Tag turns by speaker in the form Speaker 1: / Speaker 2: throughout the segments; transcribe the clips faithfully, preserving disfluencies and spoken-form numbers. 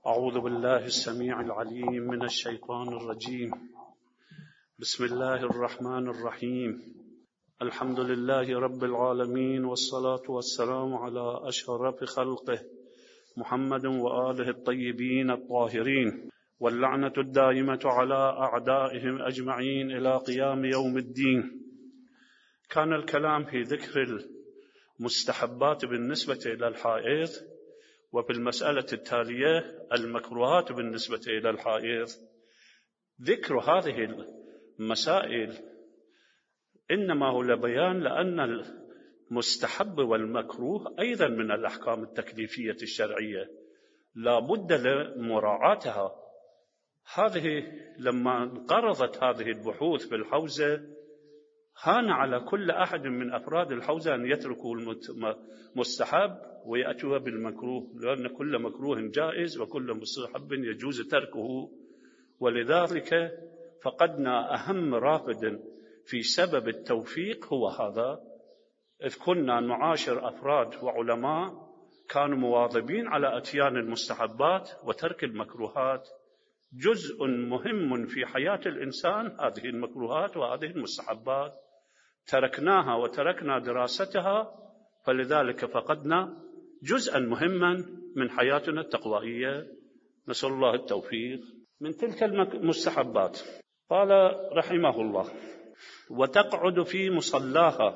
Speaker 1: أعوذ بالله السميع العليم من الشيطان الرجيم. بسم الله الرحمن الرحيم. الحمد لله رب العالمين، والصلاة والسلام على أشرف خلقه محمد وآله الطيبين الطاهرين، واللعنة الدائمة على أعدائهم أجمعين إلى قيام يوم الدين. كان الكلام في ذكر المستحبات بالنسبة إلى الحائض، وفي المسألة التالية المكروهات بالنسبة إلى الحائض. ذكر هذه المسائل إنما هو لبيان لأن المستحب والمكروه أيضا من الأحكام التكليفية الشرعية لا بد لمراعاتها. هذه لما انقرضت هذه البحوث في الحوزة، هان على كل أحد من أفراد الحوزة أن يتركوا المستحب ويأتوا بالمكروه، لأن كل مكروه جائز وكل مستحب يجوز تركه. ولذلك فقدنا أهم رافد في سبب التوفيق هو هذا، إذ كنا نعاشر أفراد وعلماء كانوا مواظبين على أتيان المستحبات وترك المكروهات. جزء مهم في حياة الإنسان هذه المكروهات وهذه المستحبات، تركناها وتركنا دراستها، فلذلك فقدنا جزءا مهما من حياتنا التقوائية. نسأل الله التوفيق. من تلك المستحبات قال رحمه الله: وتقعد في مصلاها.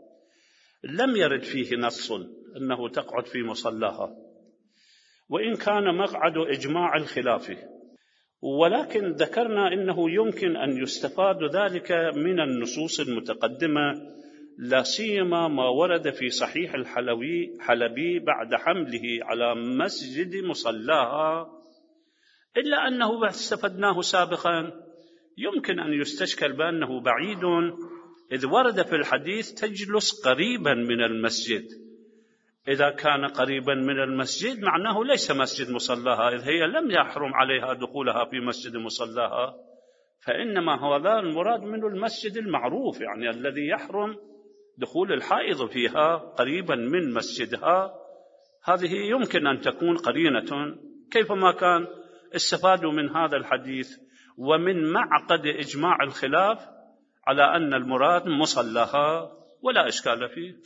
Speaker 1: لم يرد فيه نص أنه تقعد في مصلاها، وإن كان مقعد إجماع الخلاف، ولكن ذكرنا إنه يمكن أن يستفاد ذلك من النصوص المتقدمة، لا سيما ما ورد في صحيح الحلوي حلبي بعد حمله على مسجد مصلاها، إلا أنه استفدناه سابقا يمكن أن يستشكل بأنه بعيد، إذ ورد في الحديث تجلس قريبا من المسجد. إذا كان قريبا من المسجد معناه ليس مسجد مصلاها، إذ هي لم يحرم عليها دخولها في مسجد مصلاها، فإنما هذا المراد منه المسجد المعروف، يعني الذي يحرم دخول الحائض فيها قريبا من مسجدها. هذه يمكن أن تكون قرينة. كيفما كان استفادوا من هذا الحديث ومن معقد إجماع الخلاف على أن المراد مصلاها، ولا إشكال فيه.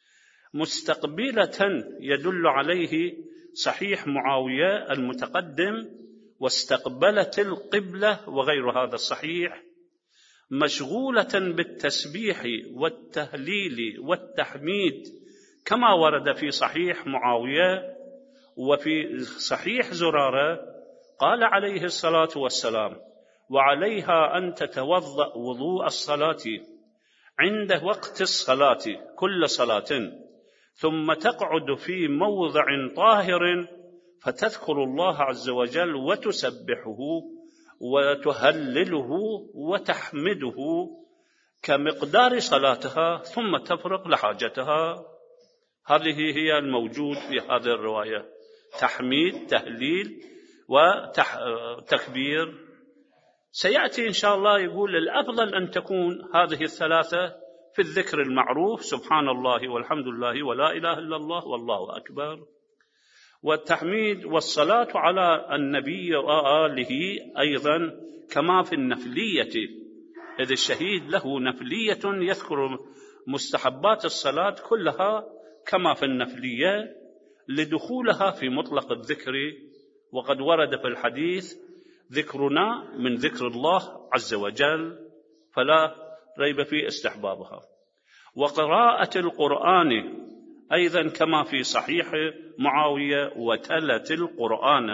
Speaker 1: مستقبلة يدل عليه صحيح معاوية المتقدم: واستقبلت القبلة، وغير هذا الصحيح. مشغولة بالتسبيح والتهليل والتحميد كما ورد في صحيح معاوية. وفي صحيح زرارة قال عليه الصلاة والسلام: وعليها أن تتوضأ وضوء الصلاة عند وقت الصلاة كل صلاة، ثم تقعد في موضع طاهر فتذكر الله عز وجل وتسبحه وتهلله وتحمده كمقدار صلاتها، ثم تفرغ لحاجتها. هذه هي الموجود في هذه الرواية: تحميد، تهليل، وتكبير. سيأتي إن شاء الله يقول الأفضل أن تكون هذه الثلاثة في الذكر المعروف: سبحان الله والحمد لله ولا إله إلا الله والله أكبر، والتحميد والصلاة على النبي وآله أيضا كما في النفلية، إذ الشهيد له نفلية يذكر مستحبات الصلاة كلها كما في النفلية لدخولها في مطلق الذكر. وقد ورد في الحديث ذكرنا من ذكر الله عز وجل، فلا ريب في استحبابها. وقراءة القرآن أيضا كما في صحيح معاوية: وتلت القرآن.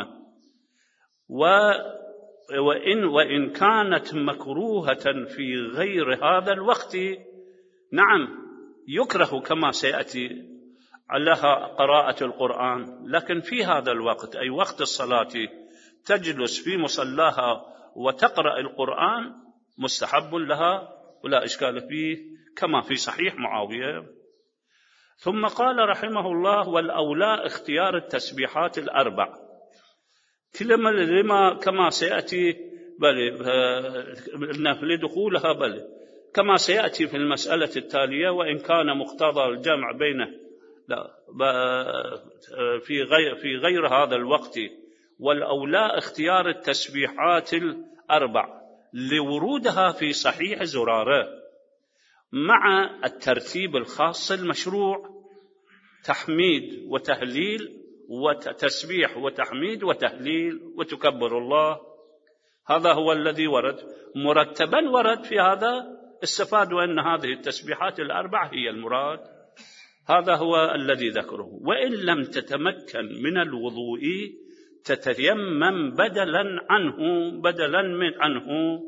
Speaker 1: وإن, وإن كانت مكروهة في غير هذا الوقت، نعم يكره كما سيأتي لها قراءة القرآن، لكن في هذا الوقت أي وقت الصلاة تجلس في مصلاها وتقرأ القرآن مستحب لها ولا إشكال فيه كما في صحيح معاوية. ثم قال رحمه الله: والأولى اختيار التسبيحات الأربع لما كما سيأتي بل لدخولها بل كما سيأتي في المسألة التالية. وإن كان مقتضى الجمع بين لا في غير في غير هذا الوقت والأولى اختيار التسبيحات الأربع لورودها في صحيح زرارة مع الترتيب الخاص المشروع، تحميد وتهليل وتسبيح وتحميد وتهليل وتكبر الله. هذا هو الذي ورد مرتبا، ورد في هذا استفادوا أن هذه التسبيحات الأربع هي المراد. هذا هو الذي ذكره. وإن لم تتمكن من الوضوء تتيمم بدلا عنه بدلا من عنه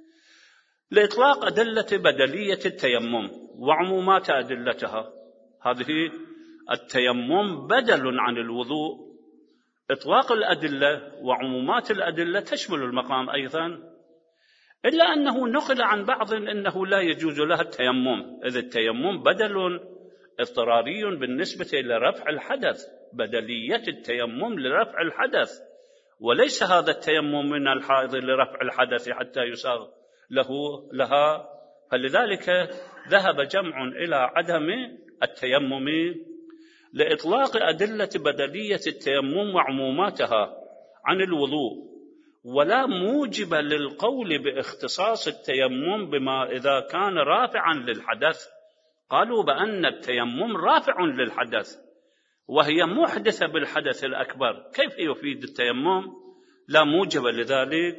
Speaker 1: لإطلاق أدلة بدلية التيمم وعمومات أدلتها. هذه التيمم بدل عن الوضوء. إطلاق الأدلة وعمومات الأدلة تشمل المقام أيضا، إلا أنه نقل عن بعض أنه لا يجوز لها التيمم، إذ التيمم بدل اضطراري بالنسبة إلى رفع الحدث، بدلية التيمم لرفع الحدث، وليس هذا التيمم من الحائض لرفع الحدث حتى يساغ له لها. فلذلك ذهب جمع إلى عدم التيمم لإطلاق أدلة بدلية التيمم وعموماتها عن الوضوء، ولا موجب للقول باختصاص التيمم بما إذا كان رافعا للحدث. قالوا بأن التيمم رافع للحدث وهي محدثة بالحدث الأكبر، كيف يفيد التيمم؟ لا موجب لذلك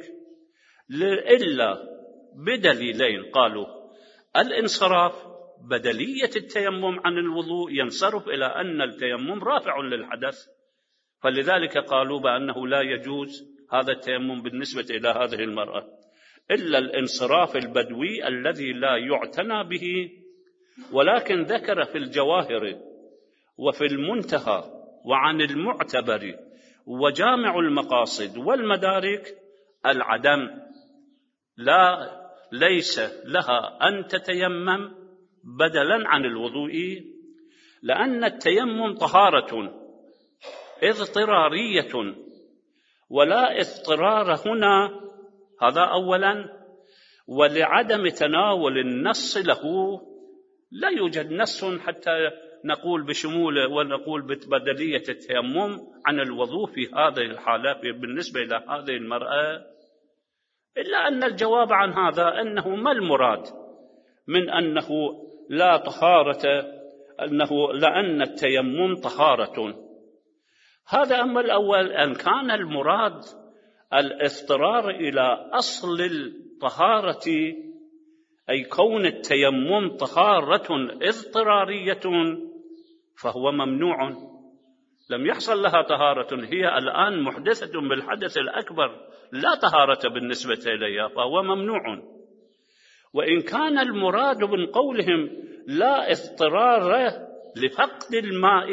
Speaker 1: إلا بدليلين. قالوا الانصراف، بدلية التيمم عن الوضوء ينصرف إلى أن التيمم رافع للحدث، فلذلك قالوا بأنه لا يجوز هذا التيمم بالنسبة إلى هذه المرأة، إلا الانصراف البدوي الذي لا يعتنى به. ولكن ذكر في الجواهر وفي المنتهى وعن المعتبر وجامع المقاصد والمدارك العدم، لا ليس لها أن تتيمم بدلا عن الوضوء، لأن التيمم طهارة اضطرارية ولا اضطرار هنا، هذا أولا. ولعدم تناول النص له، لا يوجد نص حتى نقول بشموله ونقول ببدلية التيمم عن الوضوء في هذه الحالة بالنسبة إلى هذه المرأة، إلا أن الجواب عن هذا أنه ما المراد من أنه لا طهارة، أنه لأن التيمم طهارة. هذا أما الأول. أن كان المراد الاضطرار إلى أصل الطهارة، أي كون التيمم طهارة اضطرارية، فهو ممنوع، لم يحصل لها طهارة، هي الآن محدثة بالحدث الأكبر، لا طهارة بالنسبة إليها، فهو ممنوع. وإن كان المراد من قولهم لا اضطرار لفقد الماء،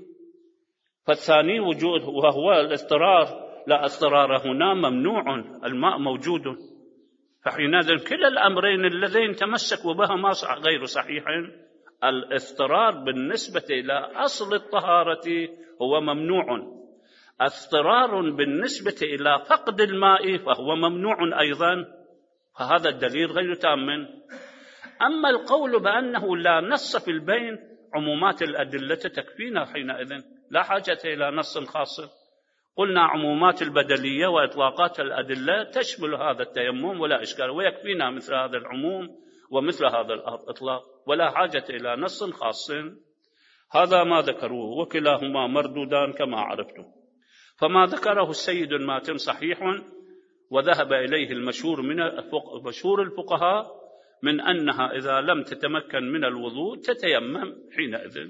Speaker 1: فالثاني وجود وهو الاضطرار، لا اضطرار هنا ممنوع، الماء موجود، فحينئذ كلا الأمرين اللذين تمسكوا بهما غير صحيح. الاضطرار بالنسبة إلى أصل الطهارة هو ممنوع، اضطرار بالنسبة إلى فقد الماء فهو ممنوع أيضا، فهذا الدليل غير تام. أما القول بأنه لا نص في البين، عمومات الأدلة تكفينا حينئذ، لا حاجة إلى نص خاص. قلنا عمومات البدلية وإطلاقات الأدلة تشمل هذا التيمم ولا إشكال، ويكفينا مثل هذا العموم ومثل هذا الإطلاق، ولا حاجة إلى نص خاص. هذا ما ذكروه، وكلاهما مردودان كما عرفتم. فما ذكره السيد الماتن صحيح، وذهب إليه المشهور من مشهور الفقهاء من أنها إذا لم تتمكن من الوضوء تتيمم حينئذ،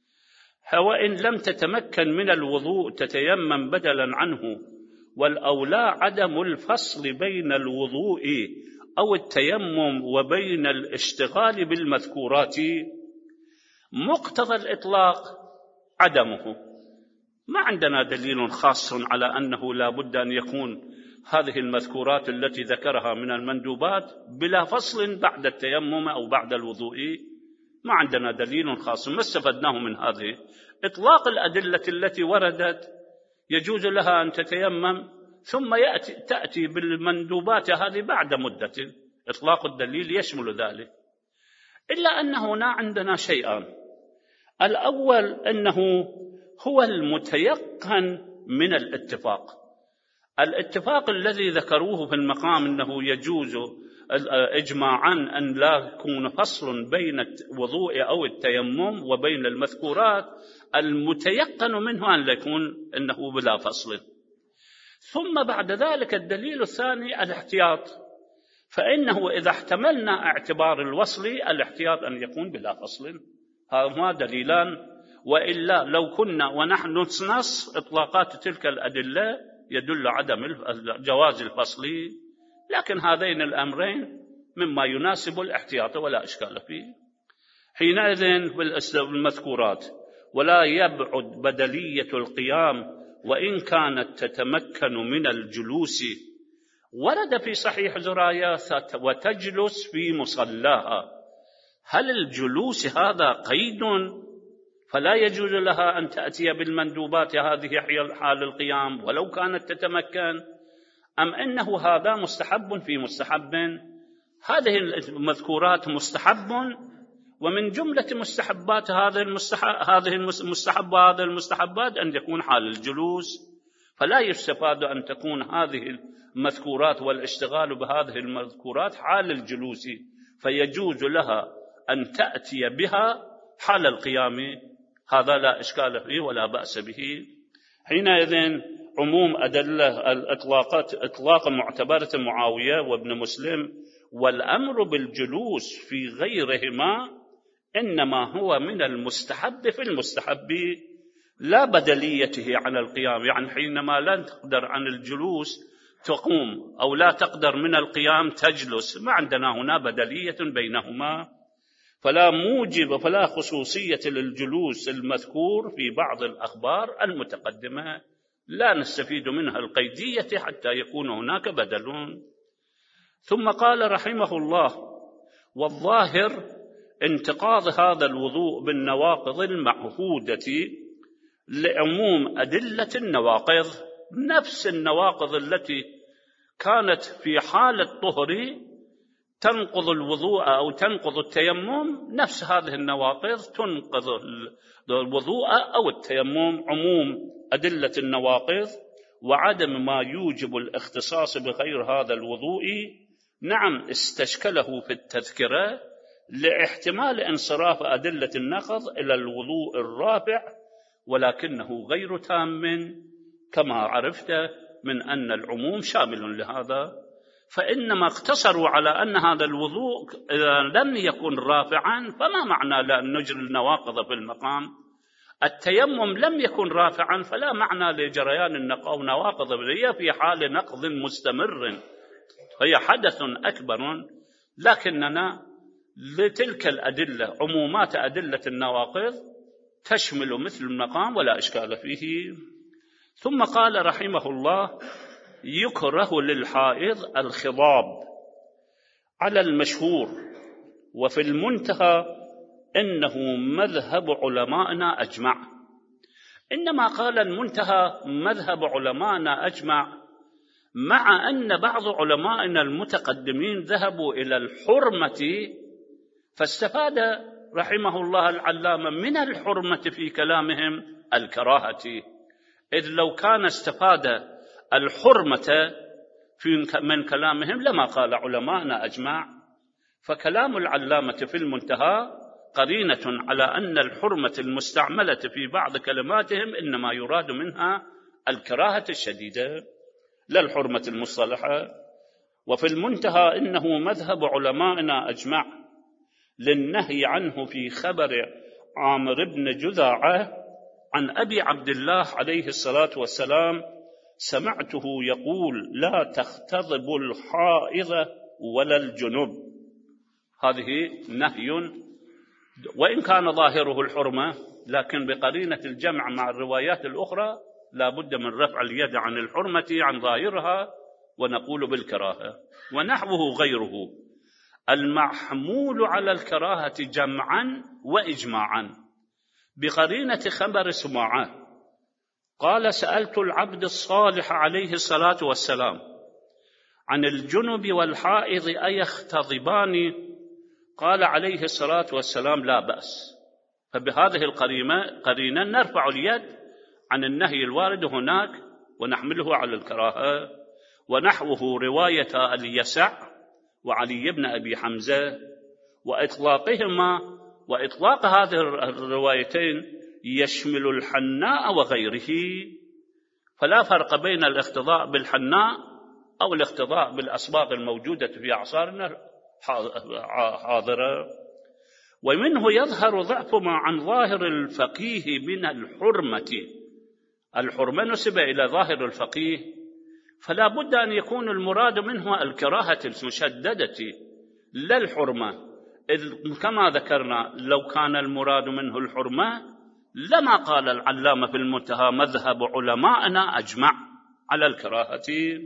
Speaker 1: وإن لم تتمكن من الوضوء تتيمم بدلا عنه. والأولى عدم الفصل بين الوضوء أو التيمم وبين الاشتغال بالمذكورات، مقتضى الإطلاق عدمه. ما عندنا دليل خاص على أنه لا بد أن يكون هذه المذكورات التي ذكرها من المندوبات بلا فصل بعد التيمم أو بعد الوضوء، ما عندنا دليل خاص. ما استفدناه من هذه؟ إطلاق الأدلة التي وردت يجوز لها أن تتيمم، ثم يأتي تأتي بالمندوبات هذه بعد مدة. إطلاق الدليل يشمل ذلك، إلا أن هنا عندنا شيئان. الأول أنه هو المتيقن من الاتفاق، الاتفاق الذي ذكروه في المقام أنه يجوز إجماعا أن لا يكون فصل بين الوضوء أو التيمم وبين المذكورات، المتيقن منه أن لا يكون أنه بلا فصل. ثم بعد ذلك الدليل الثاني الاحتياط، فإنه إذا احتملنا اعتبار الوصل الاحتياط أن يكون بلا فصل. هذا دليلان، وإلا لو كنا ونحن نص إطلاقات تلك الأدلة يدل عدم جواز الفصل، لكن هذين الأمرين مما يناسب الاحتياط ولا إشكال فيه. حينئذ بالمذكورات ولا يبعد بدلية القيام وإن كانت تتمكن من الجلوس. ورد في صحيح زرايا وتجلس في مصلاها. هل الجلوس هذا قيد فلا يجوز لها أن تأتي بالمندوبات هذه حال القيام ولو كانت تتمكن، أم أنه هذا مستحب في مستحب؟ هذه المذكورات مستحب، ومن جملة مستحبات هذه هذه المستحب هذه المستحبات أن يكون حال الجلوس، فلا يستفاد أن تكون هذه المذكورات والاشتغال بهذه المذكورات حال الجلوس، فيجوز لها أن تأتي بها حال القيام. هذا لا إشكال فيه ولا بأس به. حينئذ عموم أدلة الإطلاقات إطلاق معتبرة معاوية وابن مسلم والأمر بالجلوس في غيرهما إنما هو من المستحب في المستحب لا بدليته عن القيام. يعني حينما لا تقدر عن الجلوس تقوم أو لا تقدر من القيام تجلس، ما عندنا هنا بدلية بينهما، فلا موجب فلا خصوصية للجلوس المذكور في بعض الأخبار المتقدمة، لا نستفيد منها القيدية حتى يكون هناك بدل. ثم قال رحمه الله: والظاهر انتقاض هذا الوضوء بالنواقض المعهودة لعموم أدلة النواقض، نفس النواقض التي كانت في حال الطهر تنقض الوضوء أو تنقض التيمم، نفس هذه النواقض تنقض الوضوء أو التيمم، عموم أدلة النواقض وعدم ما يوجب الاختصاص بغير هذا الوضوء. نعم استشكله في التذكرة لاحتمال انصراف أدلة النقض إلى الوضوء الرافع، ولكنه غير تام كما عرفت من أن العموم شامل لهذا، فإنما اقتصروا على أن هذا الوضوء إذا لم يكن رافعا فما معنى لأن نجري النواقض في المقام. التيمم لم يكن رافعا فلا معنى لجريان النواقض هي في حال نقض مستمر، هي حدث أكبر، لكننا لتلك الأدلة عمومات أدلة النواقض تشمل مثل المقام ولا إشكال فيه. ثم قال رحمه الله: يكره للحائض الخضاب على المشهور، وفي المنتهى إنه مذهب علمائنا أجمع. إنما قال المنتهى مذهب علمائنا أجمع، مع أن بعض علمائنا المتقدمين ذهبوا إلى الحرمة، فاستفاد رحمه الله العلامة من الحرمة في كلامهم الكراهة، إذ لو كان استفاد الحرمة من كلامهم لما قال علماءنا أجمع. فكلام العلامة في المنتهى قرينة على أن الحرمة المستعملة في بعض كلماتهم إنما يراد منها الكراهة الشديدة لا الحرمة المصطلحة. وفي المنتهى إنه مذهب علمائنا أجمع للنهي عنه في خبر عامر بن جذاعة عن أبي عبد الله عليه الصلاة والسلام: سمعته يقول: لا تختضب الحائض ولا الجنب. هذه نهي وإن كان ظاهره الحرمة، لكن بقرينة الجمع مع الروايات الأخرى لا بد من رفع اليد عن الحرمة عن ظاهرها ونقول بالكراهة. ونحوه غيره المحمول على الكراهة جمعا وإجماعا بقرينة خبر سماعة. قال: سألت العبد الصالح عليه الصلاة والسلام عن الجنب والحائض أيختضبان؟ قال عليه الصلاة والسلام: لا بأس. فبهذه القرينة قرينة نرفع اليد عن النهي الوارد هناك ونحمله على الكراهة. ونحوه رواية اليسع وعلي بن أبي حمزة، وإطلاقهما وإطلاق هذه الروايتين يشمل الحناء وغيره، فلا فرق بين الاقتضاء بالحناء أو الاقتضاء بالأسباط الموجودة في أعصارنا حاضرة. ومنه يظهر ضعف ما عن ظاهر الفقيه من الحرمة. الحرمة نسب إلى ظاهر الفقيه، فلا بد أن يكون المراد منه الكراهة المشددة لا الحرمة، إذ كما ذكرنا لو كان المراد منه الحرمة لما قال العلامة في المنتهى مذهب علماءنا أجمع على الكراهة.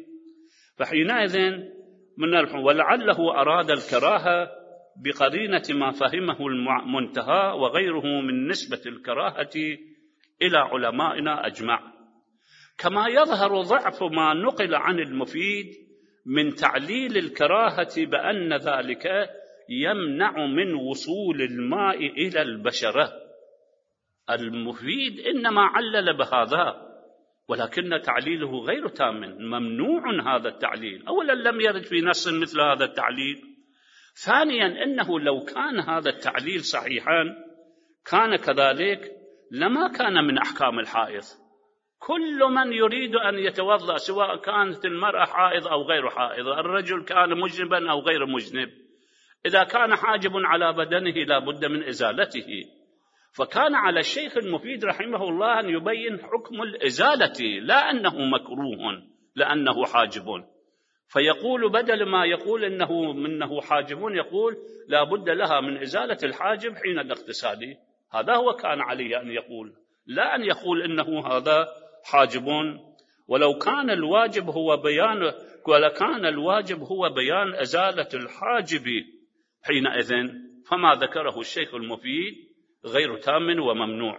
Speaker 1: فحينئذ من الحرمة، ولعله أراد الكراهة بقرينة ما فهمه المنتهى وغيره من نسبة الكراهة إلى علمائنا أجمع. كما يظهر ضعف ما نقل عن المفيد من تعليل الكراهة بأن ذلك يمنع من وصول الماء إلى البشرة. المفيد إنما علل بهذا، ولكن تعليله غير تام، ممنوع هذا التعليل. أولا لم يرد في نص مثل هذا التعليل. ثانيا إنه لو كان هذا التعليل صحيحا كان كذلك لما كان من أحكام الحائض. كل من يريد أن يتوضأ سواء كانت المرأة حائض أو غير حائض، الرجل كان مجنبا أو غير مجنب، إذا كان حاجب على بدنه لا بد من إزالته. فكان على الشيخ المفيد رحمه الله أن يبين حكم الإزالة، لا أنه مكروه لأنه حاجب، فيقول بدل ما يقول إنه منه حاجب يقول لا بد لها من إزالة الحاجب حين الاغتسال. هذا هو كان عليه أن يقول، لا أن يقول إنه هذا حاجب. ولو كان الواجب هو بيان ولكان الواجب هو بيان إزالة الحاجب حينئذ، فما ذكره الشيخ المفيد غير تام وممنوع.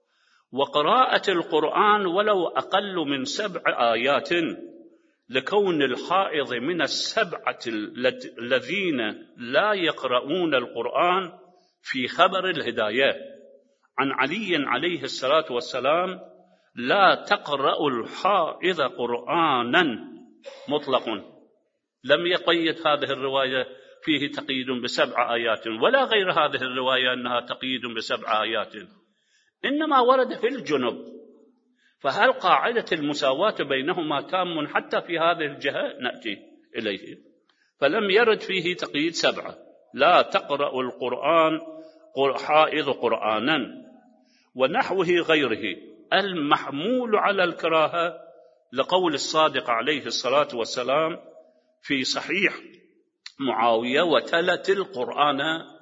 Speaker 1: وقراءة القرآن ولو أقل من سبع آيات لكون الحائض من السبعة الذين لا يقرؤون القرآن في خبر الهداية عن علي عليه الصلاة والسلام: لا تقرأ الحائض قرآنا مطلق. لم يقيد هذه الرواية فيه تقييد بسبع آيات، ولا غير هذه الرواية أنها تقييد بسبع آيات، إنما ورد في الجنب. فهل قاعدة المساواة بينهما تام حتى في هذه الجهة؟ نأتي إليه. فلم يرد فيه تقييد سبعة: لا تقرأ القرآن حائض قرآنا ونحوه غيره المحمول على الكراهة، لقول الصادق عليه الصلاة والسلام في صحيح معاوية: وتلت القرآن.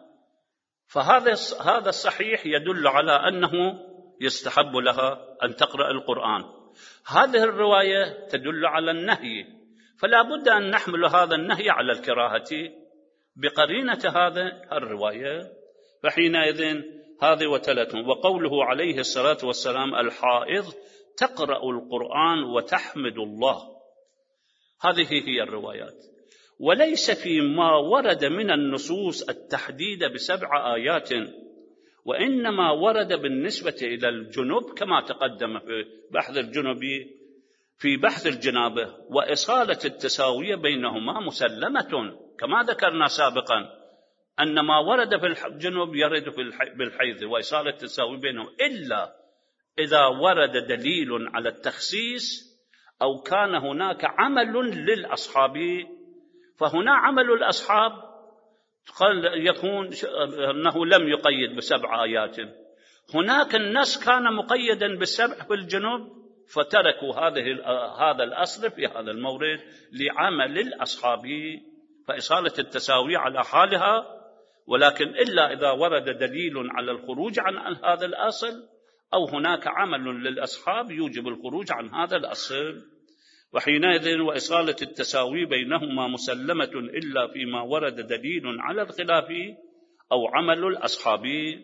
Speaker 1: فهذا هذا الصحيح يدل على أنه يستحب لها أن تقرأ القرآن. هذه الرواية تدل على النهي، فلا بد أن نحمل هذا النهي على الكراهة بقرينة هذا الرواية. فحينئذ هذه وتلت. وقوله عليه الصلاة والسلام: الحائض تقرأ القرآن وتحمد الله. هذه هي الروايات، وليس فيما ورد من النصوص التحديد بسبع آيات، وإنما ورد بالنسبة إلى الجنوب كما تقدم في بحث الجنوب في بحث الجنابة، وإصالة التساوية بينهما مسلمة كما ذكرنا سابقا أن ما ورد في الجنوب يرد بالحيض وإصالة التساوي بينهم، إلا إذا ورد دليل على التخصيص أو كان هناك عمل للأصحاب. فهنا عمل الأصحاب قال يكون أنه لم يقيد بسبع آيات، هناك النص كان مقيدا بالسبع في الجنوب فتركوا هذه هذا الأصل في هذا المورد لعمل الأصحاب، فإصالة التساوي على حالها، ولكن إلا إذا ورد دليل على الخروج عن هذا الأصل أو هناك عمل للأصحاب يوجب الخروج عن هذا الأصل. وحينئذ وإصالة التساوي بينهما مسلمة إلا فيما ورد دليل على الخلاف أو عمل الأصحاب.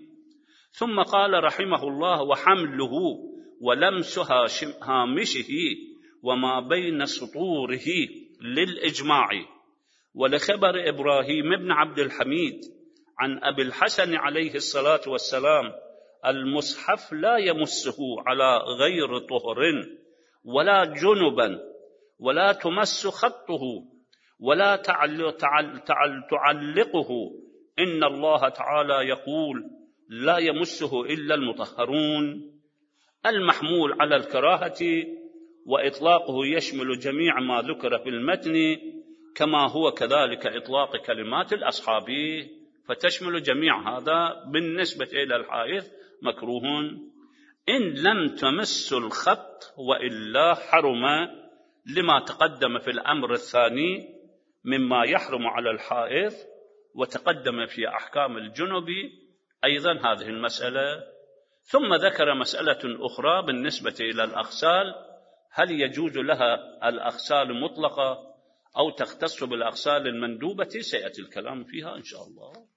Speaker 1: ثم قال رحمه الله: وحمله ولمس هامشه وما بين سطوره للإجماع. ولخبر إبراهيم بن عبد الحميد عن أبي الحسن عليه الصلاة والسلام: المصحف لا يمسه على غير طهر ولا جنبا ولا تمس خطه ولا تعل تعل تعل تعلقه. إن الله تعالى يقول لا يمسه إلا المطهرون. المحمول على الكراهة وإطلاقه يشمل جميع ما ذكر في المتن، كما هو كذلك إطلاق كلمات الأصحاب، فتشمل جميع هذا. بالنسبة إلى الحائض مكروه إن لم تمس الخط، وإلا حرم، لما تقدم في الأمر الثاني مما يحرم على الحائض، وتقدم في أحكام الجنب أيضا هذه المسألة. ثم ذكر مسألة أخرى بالنسبة إلى الأغسال، هل يجوز لها الأغسال مطلقة أو تختص بالأغسال المندوبة؟ سيأتي الكلام فيها إن شاء الله.